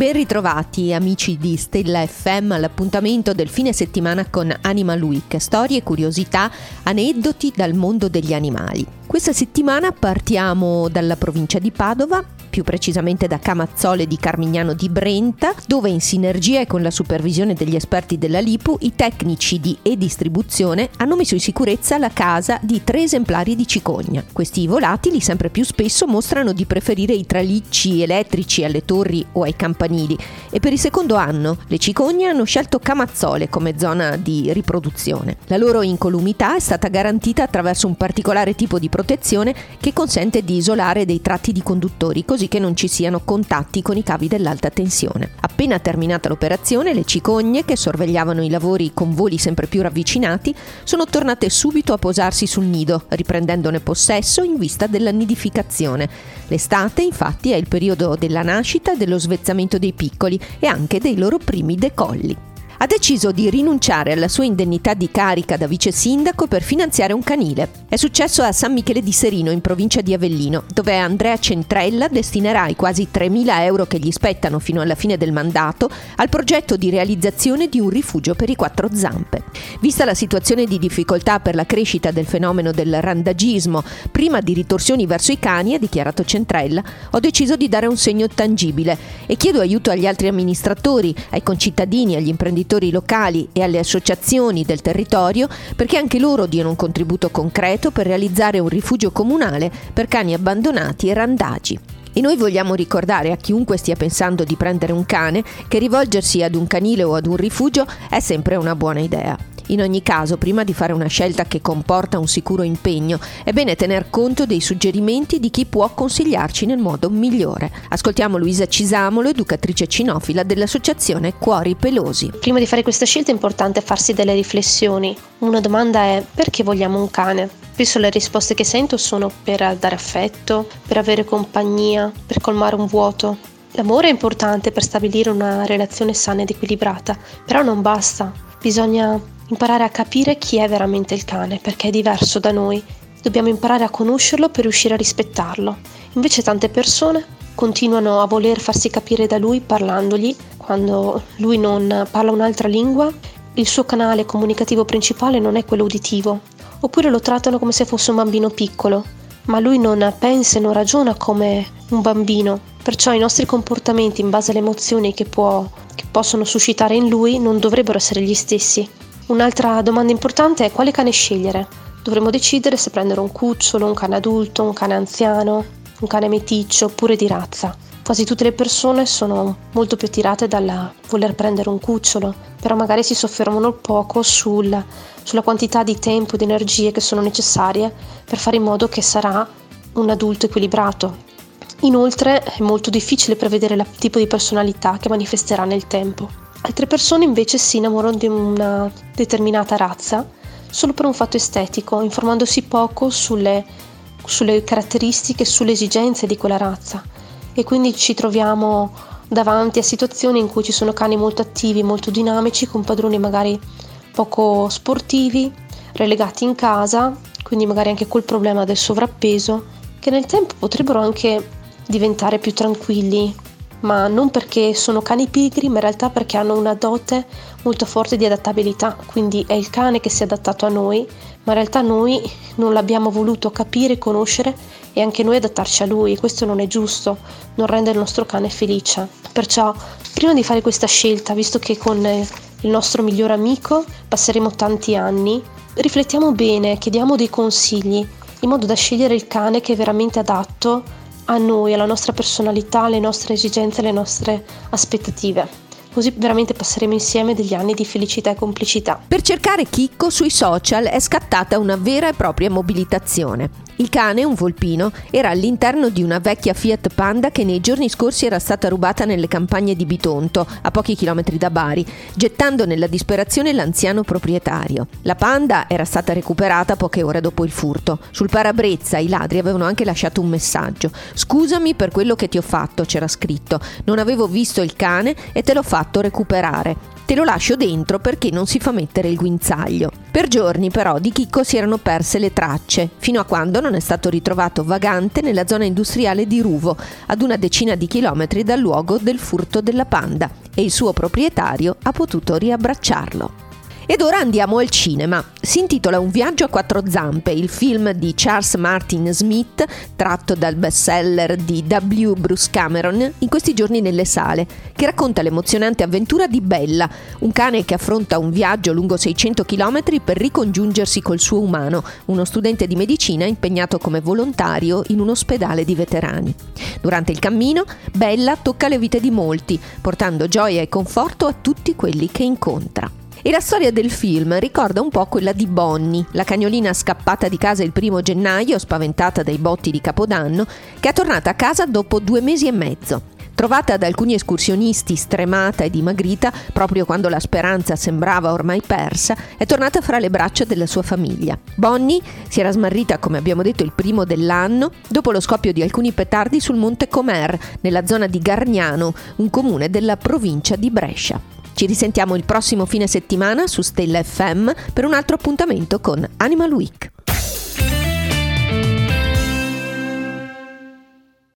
Ben ritrovati amici di Stella FM all'appuntamento del fine settimana con Animal Week, storie, curiosità, aneddoti dal mondo degli animali. Questa settimana partiamo dalla provincia di Padova, più precisamente da Camazzole di Carmignano di Brenta, dove in sinergia e con la supervisione degli esperti della LIPU i tecnici di e-distribuzione hanno messo in sicurezza la casa di 3 esemplari di cicogna. Questi volatili sempre più spesso mostrano di preferire i tralicci elettrici alle torri o ai campanili e per il secondo anno le cicogne hanno scelto Camazzole come zona di riproduzione. La loro incolumità è stata garantita attraverso un particolare tipo di protezione che consente di isolare dei tratti di conduttori così che non ci siano contatti con i cavi dell'alta tensione. Appena terminata l'operazione, le cicogne, che sorvegliavano i lavori con voli sempre più ravvicinati, sono tornate subito a posarsi sul nido, riprendendone possesso in vista della nidificazione. L'estate, infatti, è il periodo della nascita e dello svezzamento dei piccoli e anche dei loro primi decolli. Ha deciso di rinunciare alla sua indennità di carica da vice sindaco per finanziare un canile. È successo a San Michele di Serino, in provincia di Avellino, dove Andrea Centrella destinerà i quasi 3.000 euro che gli spettano fino alla fine del mandato al progetto di realizzazione di un rifugio per i 4 zampe. Vista la situazione di difficoltà per la crescita del fenomeno del randagismo, prima di ritorsioni verso i cani, ha dichiarato Centrella, ho deciso di dare un segno tangibile e chiedo aiuto agli altri amministratori, ai concittadini, agli imprenditori locali e alle associazioni del territorio perché anche loro diano un contributo concreto per realizzare un rifugio comunale per cani abbandonati e randagi. E noi vogliamo ricordare a chiunque stia pensando di prendere un cane che rivolgersi ad un canile o ad un rifugio è sempre una buona idea. In ogni caso, prima di fare una scelta che comporta un sicuro impegno, è bene tener conto dei suggerimenti di chi può consigliarci nel modo migliore. Ascoltiamo Luisa Cisamolo, educatrice cinofila dell'associazione Cuori Pelosi. Prima di fare questa scelta è importante farsi delle riflessioni. Una domanda è: perché vogliamo un cane? Spesso le risposte che sento sono per dare affetto, per avere compagnia, per colmare un vuoto. L'amore è importante per stabilire una relazione sana ed equilibrata, però non basta. Bisogna imparare a capire chi è veramente il cane, perché è diverso da noi. Dobbiamo imparare a conoscerlo per riuscire a rispettarlo. Invece tante persone continuano a voler farsi capire da lui parlandogli, quando lui non parla un'altra lingua, il suo canale comunicativo principale non è quello uditivo, oppure lo trattano come se fosse un bambino piccolo, ma lui non pensa e non ragiona come un bambino, perciò i nostri comportamenti in base alle emozioni che possono suscitare in lui non dovrebbero essere gli stessi. Un'altra domanda importante è: quale cane scegliere? Dovremmo decidere se prendere un cucciolo, un cane adulto, un cane anziano, un cane meticcio oppure di razza. Quasi tutte le persone sono molto più attirate dal voler prendere un cucciolo, però magari si soffermano poco sulla quantità di tempo e di energie che sono necessarie per fare in modo che sarà un adulto equilibrato. Inoltre è molto difficile prevedere il tipo di personalità che manifesterà nel tempo. Altre persone invece si innamorano di una determinata razza solo per un fatto estetico, informandosi poco sulle caratteristiche, sulle esigenze di quella razza, e quindi ci troviamo davanti a situazioni in cui ci sono cani molto attivi, molto dinamici, con padroni magari poco sportivi, relegati in casa, quindi magari anche col problema del sovrappeso, che nel tempo potrebbero anche diventare più tranquilli, ma non perché sono cani pigri, ma in realtà perché hanno una dote molto forte di adattabilità, quindi è il cane che si è adattato a noi, ma in realtà noi non l'abbiamo voluto capire e conoscere e anche noi adattarci a lui, e questo non è giusto, non rende il nostro cane felice. Perciò prima di fare questa scelta, visto che con il nostro migliore amico passeremo tanti anni, riflettiamo bene, chiediamo dei consigli in modo da scegliere il cane che è veramente adatto a noi, alla nostra personalità, alle nostre esigenze, alle nostre aspettative. Così veramente passeremo insieme degli anni di felicità e complicità. Per cercare Chicco sui social è scattata una vera e propria mobilitazione. Il cane, un volpino, era all'interno di una vecchia Fiat Panda che nei giorni scorsi era stata rubata nelle campagne di Bitonto, a pochi chilometri da Bari, gettando nella disperazione l'anziano proprietario. La Panda era stata recuperata poche ore dopo il furto. Sul parabrezza i ladri avevano anche lasciato un messaggio. «Scusami per quello che ti ho fatto», c'era scritto. «Non avevo visto il cane e te l'ho fatto recuperare. Te lo lascio dentro perché non si fa mettere il guinzaglio». Per giorni però di Chicco si erano perse le tracce, fino a quando non è stato ritrovato vagante nella zona industriale di Ruvo, ad una decina di chilometri dal luogo del furto della Panda, e il suo proprietario ha potuto riabbracciarlo. Ed ora andiamo al cinema. Si intitola Un viaggio a quattro zampe, il film di Charles Martin Smith, tratto dal bestseller di W. Bruce Cameron, in questi giorni nelle sale, che racconta l'emozionante avventura di Bella, un cane che affronta un viaggio lungo 600 km per ricongiungersi col suo umano, uno studente di medicina impegnato come volontario in un ospedale di veterani. Durante il cammino, Bella tocca le vite di molti, portando gioia e conforto a tutti quelli che incontra. E la storia del film ricorda un po' quella di Bonnie, la cagnolina scappata di casa il 1 gennaio, spaventata dai botti di Capodanno, che è tornata a casa dopo 2 mesi e mezzo. Trovata da alcuni escursionisti stremata e dimagrita, proprio quando la speranza sembrava ormai persa, è tornata fra le braccia della sua famiglia. Bonnie si era smarrita, come abbiamo detto, il 1 dell'anno, dopo lo scoppio di alcuni petardi sul Monte Comer, nella zona di Gargnano, un comune della provincia di Brescia. Ci risentiamo il prossimo fine settimana su Stella FM per un altro appuntamento con Animal Week.